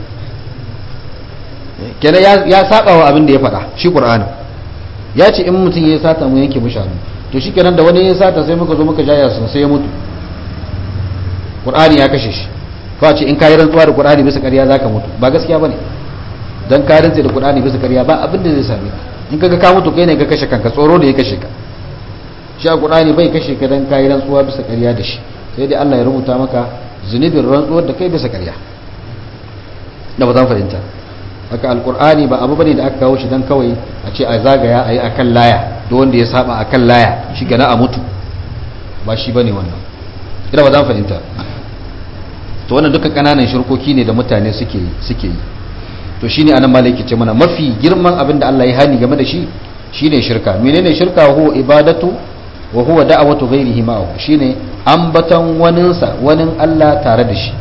kenan ya saba wa abin da ya faɗa shi qur'ani ya ce in mutum ya sata mu yanke mishi hannu to shi kenan da wani ya sata sai muka zo muka jaya sun sai ya mutu qur'ani ya kashe shi fa ce in kai rantsuwa da qur'ani bisa ƙarya zaka mutu ba gaskiya bane dan ka rantsa da qur'ani bisa ƙarya ba abin da zai same ka in kaga ka mutu kai ne ka kashe kanka tsoro da ya kashe ka shi qur'ani bai kashe ka dan kai rantsuwa bisa ƙarya da shi sai dai Allah ya rubuta maka zunubin rantsuwar da kai bisa ƙarya da ba zan fahimta haka alqur'ani ba abu bane da aka kawo shi dan kawai a ce a zagaya ayi akan laya da wanda ya saba akan laya shi gana a mutu ba shi bane wannan ina ba zan fahimta to wannan duka kananan shirkoki ne da mutane suke yi to shine anan malaki ce mana mafi girman abin da Allah ya hani game da shi shine shirka menene shirka huwa ibadatu wa huwa da'watu ghairihi ma'ahu shine ambatan waninsa wanin Allah tare da shi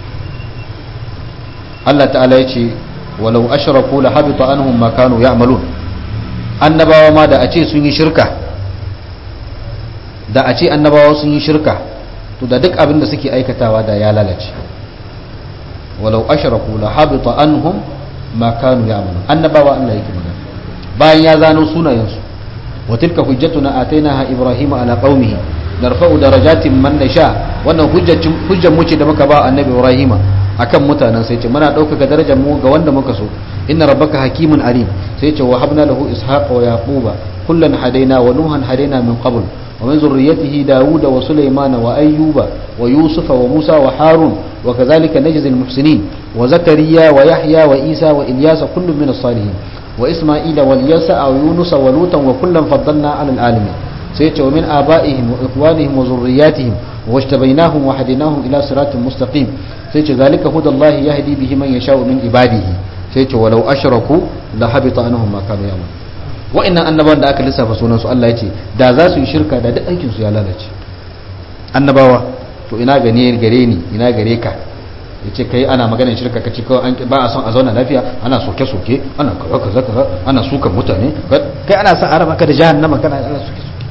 Allah ta'ala ya ce walau ashraku la habita anhum ma kanu ya'malun annabawa ma da a ce sun yi shirka da a ce annabawa sun yi shirka to da duk abin da suke aikatawa da ya lalace walau ashraku la habita anhum ma kanu ya'malun annabawa Allah yake magana bayan ya zano sunayensu wa tilka hujjatuna atainaha ibrahima ala qaumihi narfa'u darajatin man nasha wannan hujjar mu ce da muka ba annabi ibrahima akan mutanen sai ce muna ɗaukaka darajar mu ga wanda muka so inna rabbaka hakimun alim sai ce wa habna lahu ishaqa wa yaquba kullan hadaina wa nuhan hadaina min qabl wa min zurriyyatihi dauda wa sulaymana wa ayyuba wa yusufa wa musa wa harun wa kadhalika najzi al muhsinin wa zakariya wa yahya wa isa wa ilyasa kullun min as-salihin wa isma'ila wa yasa wa yunus wa lutan wa kullan faddalna ala al alamin sai ce wa min abaihim wa ikhwanihim wa zurriyyatihim wa ijtabainahum wa hadainahum ila siratin mustaqim sai ce zalika hudallahi yahdi bihi man yasha'u min ibadihi sai ce walau ashraku la habita anhum ma kanu ya'malun wa'annan annabawan da aka lissafa sunan su Allah yace da za su yi shirka da duk aikin su ya lalace annabawa to ina gane gare ni ina gare ka yace kai ana maganar shirka kace kawai ba a son a zauna lafiya ana soke soke ana kaza ana suka mutane kai ana sa araba ka da jahannama kana ana soke soke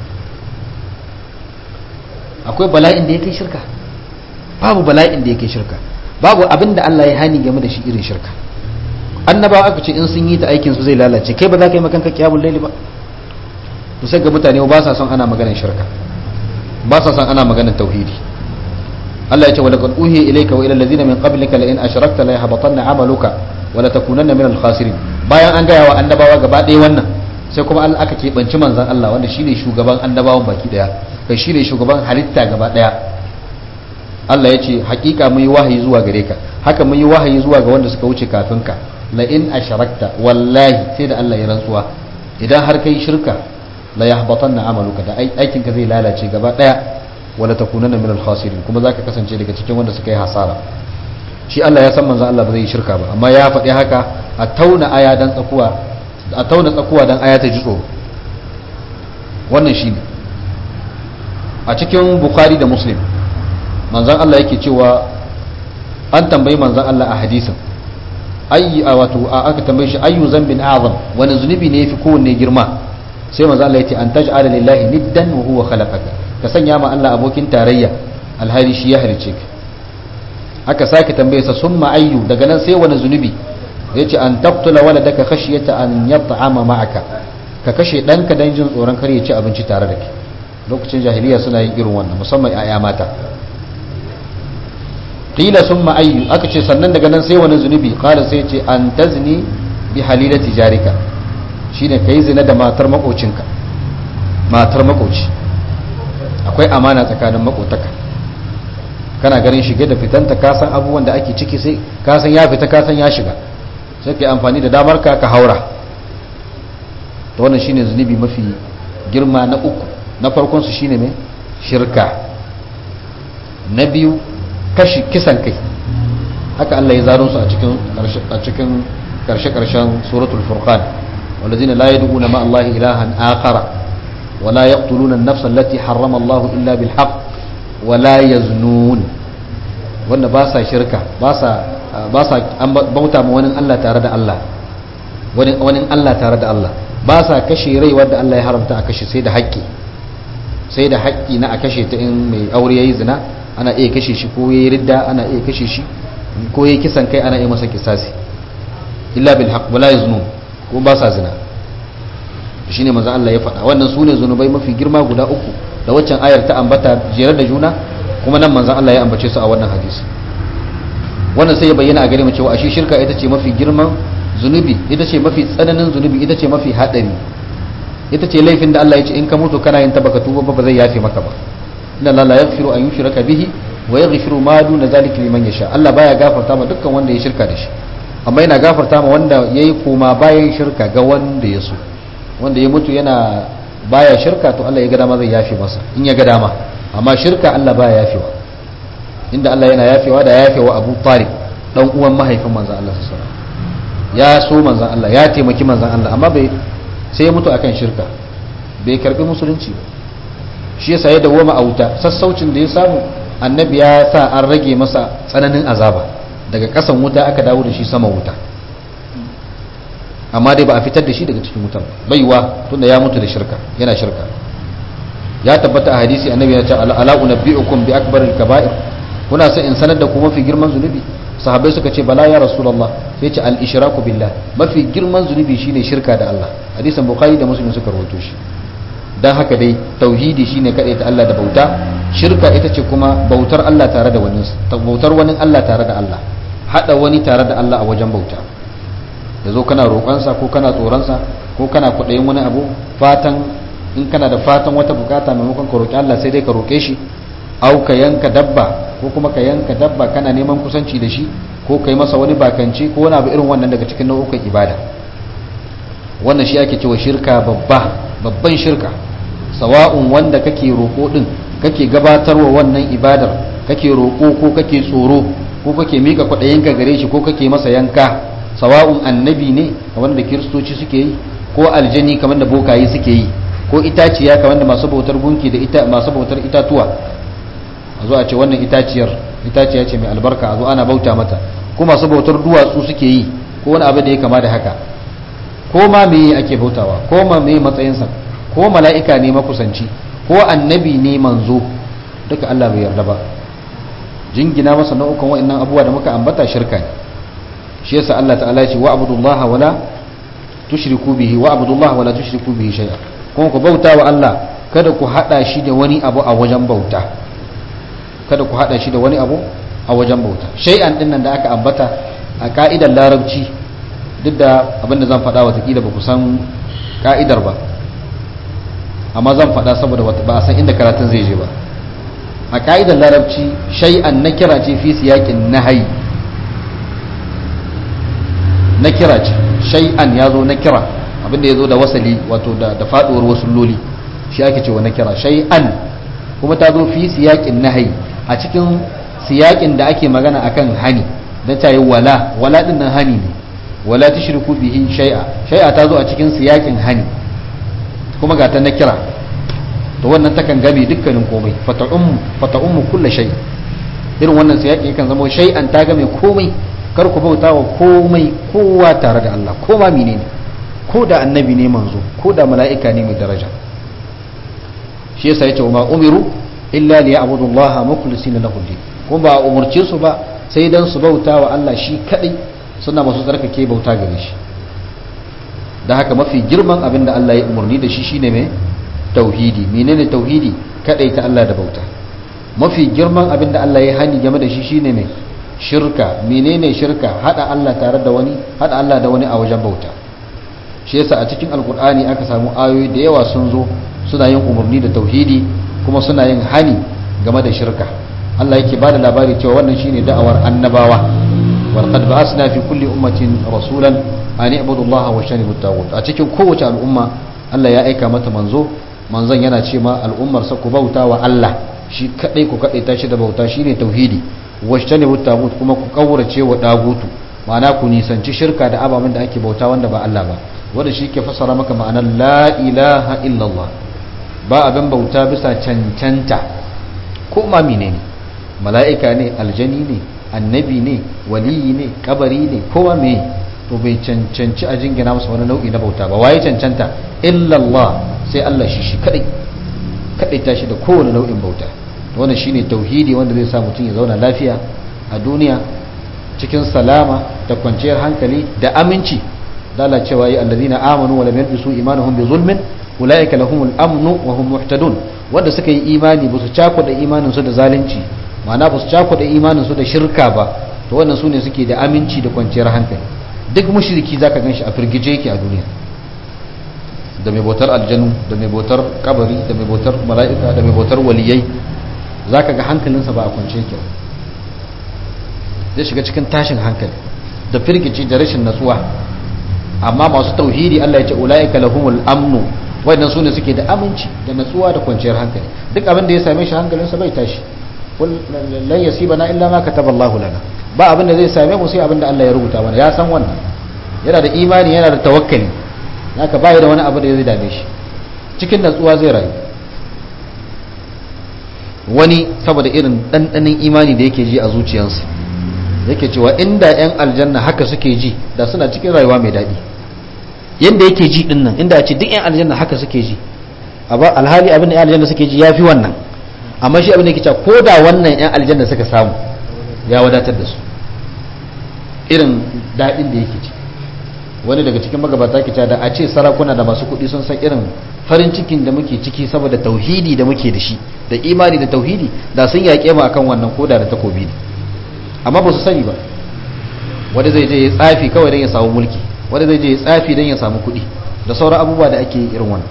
akwai bala'in da yake shirka babu bala'in da yake shirka babu abin da Allah ya hani game da shi irin shirka annabawa aka ce in sun yi ta aikin su zai lalace kai ba za ka yi makanka kiyamul laili ba to sai ga mutane ba sa son ana maganar shirka ba sa son ana maganar tauhidi Allah ya ce wa laqad uhiya ilayka wa ila allazina min qablika la in ashrakta la yahbatanna 'amaluka wa la takunanna min al-khasirin bayan an gaya wa annabawa gaba ɗaya wannan sai kuma Allah aka keɓanci manzon Allah wanda shine shugaban annabawan baki daya kai shine shugaban halitta gaba daya Allah ya ce hakika mun yi wahayi zuwa gare ka haka mun yi wahayi zuwa ga wanda suka wuce kafin ka la in asharakta wallahi sai da Allah ya rantsuwa idan har kai shirka la yahbatanna amaluka da aikin ka zai lalace gaba daya wala takunanna min al-khasirin kuma zaka kasance daga cikin wanda suka yi hasara shi Allah ya san manzon Allah ba zai yi shirka ba amma ya faɗi haka a tauna aya dan tsakuwa a tauna tsakuwa dan aya ta ji tsoro wannan shine a cikin Bukhari da Muslim manzon Allah yake cewa an tambayi manzon Allah a hadisin aka tambaye shi ayyu zambin azam wani zunubi ne yafi kowanne girma sai manzon Allah yace an taj'ala lillahi niddan wa huwa khalaqaka ka sanya ma Allah abokin tarayya alhali shi ya halice ka aka sake tambaye sa summa ayyu daga nan sai wani zunubi yace an taqtula waladaka khashyata an yat'ama ma'aka ka kashe danka dan jin tsoron kar ya ci abinci tare da kai lokacin jahiliya suna yin irin wannan musamman ƴaƴa mata qila summa ayyu aka ce sannan daga nan sai wani zunubi qala sai ce an tazni bi halilati jarika shine kai zina da matar makocinka matar makoci akwai amana tsakanin makotaka kana ganin shige da fitanta ka san abubuwan da ake ciki sai ka san ya fita ka san ya shiga sai kai amfani da damar ka haura to wannan shine zunubi mafi girma na uku na farkon su shine me shirka na biyu kisan kai haka Allah ya zaro su a cikin karshen suratul furqan walladhina la yad'una ma Allah ilahan akhara wa la yaqtuluna an-nafsa allati harrama Allah illa bil haqq wa la yaznun wanda ba sa shirka ba sa bauta ma wani Allah tare da Allah wani Allah tare da Allah ba sa kashe rai wanda Allah ya haramta a kashe sai da haƙƙi na a kashe ta in mai aure yayi zina ana iya kashe shi ko yayi ridda ana iya kashe shi ko yayi kisan kai ana iya masa kisasi illa bil haqq wala yaznun ko ba sa zina shine manzo Allah ya faɗa wannan sune zunubai mafi girma guda uku da waccan ayar ta ambata jere da juna kuma nan manzo Allah ya ambace su a wannan hadisi wannan sai ya bayyana a gare mu cewa ashe shirka ita ce mafi girman zunubi ita ce mafi tsananin zunubi ita ce mafi hadari ita ce laifin da Allah ya ce in ka mutu kana yin ta baka tuba ba zai yafe maka ba inna la yaghfiru an yushraka bihi wa yaghfiru ma duna zalika liman yasha Allah baya gafarta ma dukkan wanda ya shirka da shi amma yana gafarta ma wanda yayi koma bayan shirka ga wanda ya so wanda ya mutu yana baya shirka to Allah ya ga dama zai yafe masa in ya ga dama amma shirka Allah baya yafewa inda Allah yana yafewa da yafewa Abu Talib dan uwan mahaifin manzon Allah sallallahu alaihi wasallam ya so manzon Allah ya taimaki manzon Allah amma bai sai ya mutu akan shirka bai karbi musulunci ba shi yasa ya dawo ma'auta sassaucin da ya samu annabi ya sa an rage masa tsananin azaba daga kasan wuta aka dawo da shi sama wuta amma dai ba a fitar da shi daga cikin wutar baiwa tunda ya mutu da shirka yana shirka ya tabbata a hadisi annabi ya ce ala unabbiukum bi akbaril kaba'ir kuna sai in sanar da ku mafi girman zunubi sahabbai suka ce bala ya rasulullah sai ce al ishraku billah mafi girman zunubi shine shirka da Allah hadisin bukhari da muslim suka rawaito shi dan haka dai tauhidi shine kadai ta Allah da bauta shirka ita ce kuma bautar Allah tare da wani bautar wani Allah tare da Allah hada wani tare da Allah a wajen bauta yazo kana roƙonsa ko kana tsoronsa ko kana kudayin wani abu fatan in kana da fatan wata bukata maimakon ka roƙi Allah sai dai ka roƙe shi au ka yanka dabba ko kuma ka yanka dabba kana neman kusanci da shi ko kai masa wani bakanci ko wani abu irin wannan daga cikin nau'ukan ibada wannan shi ake cewa shirka babban shirka sawa'un wanda kake roƙo din kake gabatarwa wannan ibadar kake roƙo ko kake tsoro ko kake mika kwaɗayinka gare shi ko kake masa yanka sawa'un annabi ne kamar da kiristoci suke yi ko aljani kamar da bokaye suke yi ko itaciya kamar da masu bautar gunki da masu bautar itatuwa a zo a ce wannan itaciya ce mai albarka a zo ana bauta mata ko masu bautar duwatsu suke yi ko wani abu da ya kama da haka ko ma me ake bautawa ko ma me matsayinsa ko mala'ika ne makusanci ko annabi ne manzo duka Allah bai yarda ba jingina masa nau'ukan wa'annan abubuwa da muka ambata shirka ne shi yasa Allah ta'ala ya ce wa'budullaha wala tushriku bihi wa'budullaha wala tushriku bihi shay'a kuma ku bauta wa Allah kada ku hada shi da wani abu a wajen bauta kada ku hada shi da wani abu a wajen bauta shay'an din nan da aka ambata a ka'idar larabci duk da abinda zan faɗa watakila ba ku san ka'idar ba amma zan faɗa saboda ba a san inda karatun zai je ba a ka'idar larabci shay'an na kira ce fi siyakin nahyi na kira ce shay'an ya zo na kira abinda yazo da wasali wato da faduwar wasulloli shi ake cewa nakira shay'an kuma ta zo fi siyaqin nahyi a cikin siyaqin da ake magana akan hani dan ta yi wala din nan hani ne wala tushriku bihi shay'a ta zo a cikin siyaqin hani kuma ga ta nakira to wannan takan gabe dukkanin komai fata'ummu kullu shay irin wannan siyaqi yakan zama shay'an ta game komai kar ku bauta wa komai kowa tare da Allah ko ma menene ko da annabi ne manzo ko da mala'ika ne mai daraja shi yasa yace ma umiru illa liya'budu Allah mukhlisina lahu din kuma ba umurce su ba sai dan su bauta wa Allah shi kadai suna masu tsarkake bauta gare shi da haka mafi girman abin da Allah ya umarni da shi shine mai tauhidi menene tauhidi kadai ta Allah da bauta mafi girman abin da Allah ya hani game da shi shine mai shirka menene shirka hada Allah tare da wani hada Allah da wani a wajen bauta shi yasa a cikin alkur'ani aka samu ayoyi da yawa sun zo suna yin umarni da tauhidi kuma suna yin hani game da shirka Allah yake bada labari cewa wannan shine da'awar annabawa wal qad ba'asna fi kulli ummatin rasulan an i'budu Allah wa shanibu at a cikin kowace al'umma Allah ya aika mata manzon yana ce ma al'ummar sa ku bauta wa Allah shi kadai ku kadai tashi da bauta shine tauhidi washtanibu at kuma ku kaurace wa dagutu ma'ana ku nisanci shirka da ababen da ake bauta wanda ba Allah ba wanda shi ke fassara maka ma'anar la ilaha illallah ba abin bauta bisa cancanta ko ma menene mala'ika ne aljani ne annabi ne waliyi ne kabari ne ko ma me to bai cancanci a jingina masa wani nau'i na bauta ba waye cancanta illallah sai Allah shi kadai tashi da kowane nau'in bauta wannan shine tauhidi wanda zai sa mutum ya zauna lafiya a duniya cikin salama da kwanciyar hankali da aminci lalacewa yi allazina amanu wa lam yalbisu imanuhum bi zulmin ulaika lahumul amnu wa hum muhtadun wanda suka yi imani ba su cakuɗa imanin su da zalunci ma'ana ba su cakuɗa imanin su da shirka ba to wannan sune suke da aminci da kwanciyar hankali duk mushriki zaka ganshi a firgice yake a duniya da mai bautar aljanu da mai bautar kabari da mai bautar mala'ika da mai bautar waliyai zaka ga hankalinsa ba a kwance yake zai shiga cikin tashin hankali da firgici da rashin natsuwa amma masu tauhidi Allah ya ce ulaika lahumul amnu wannan sune suke da aminci da natsuwa da kwanciyar hankali duk abin da ya same shi hankalinsa bai tashi lan yasibana illa ma kataballahu lana ba abin da zai same mu sai abin da Allah ya rubuta mana ya san wannan yana da imani yana da tawakkali haka bai da wani abu da zai dame shi cikin natsuwa zai rayu wani saboda irin dandanin imani da yake ji a zuciyarsa yake cewa inda yan aljanna haka suke ji da suna cikin rayuwa mai daɗi yanda yake ji din nan inda a ce duk yan aljanna haka suke ji alhali abin da yan aljanna suke ji ya fi wannan amma shi abin da yake cewa ko da wannan yan aljanna suka samu ya wadatar da su irin daɗin da yake ci wani daga cikin magabata ke cewa da a ce sarakuna da masu kuɗi sun san irin farin cikin da muke ciki saboda tauhidi da muke da shi da imani da tauhidi da sun yaƙe mu akan wannan koda da takobi ne amma ba su sani ba wanda zai je ya tsafi kawai don ya samu mulki wanda zai je ya tsafi don ya samu kuɗi da sauran abubuwa da ake irin wannan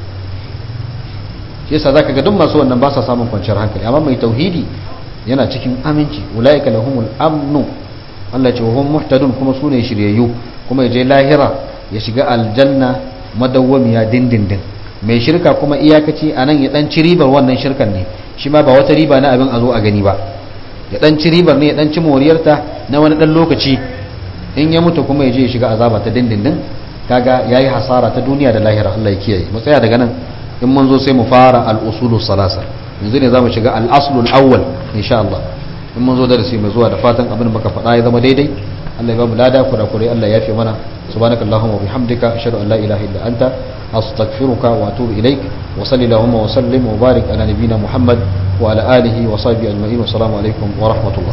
shi yasa zaka ga duk masu wannan ba sa samun kwanciyar hankali amma mai tauhidi yana cikin aminci ulaika lahumul amnu Allah ce wa hum muhtadun kuma su ne shiryayyu kuma ya je lahira ya shiga aljanna madawwamiya dindindin mai shirka kuma iyakaci anan ya dan ci ribar wannan shirkan ne shi ma ba wata riba na abin a zo a gani ba ya dan ci ribar ne ya dan ci moriyarta na wani dan lokaci in ya mutu kuma ya je ya shiga azaba ta dindindin kaga yayi hasara ta duniya da lahira Allah ya kiyaye mu tsaya daga nan in mun zo sai mu fara al-usulus salasa yanzu ne zamu shiga al-aslul awwal insha Allah in mun zo darasi mai zuwa da fatan abin da muka faɗa ya zama daidai Allah ya ba mu lada kurakure Allah ya fi mana subhanakallahumma wa bihamdika ashhadu an la ilaha illa anta astaghfiruka wa atubu ilaik wa sallallahu wa sallim wa barik ala nabiyyina Muhammad wa ala alihi wa sahbihi ajma'in wa assalamu alaikum wa rahmatullah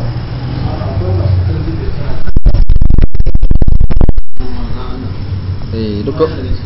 duka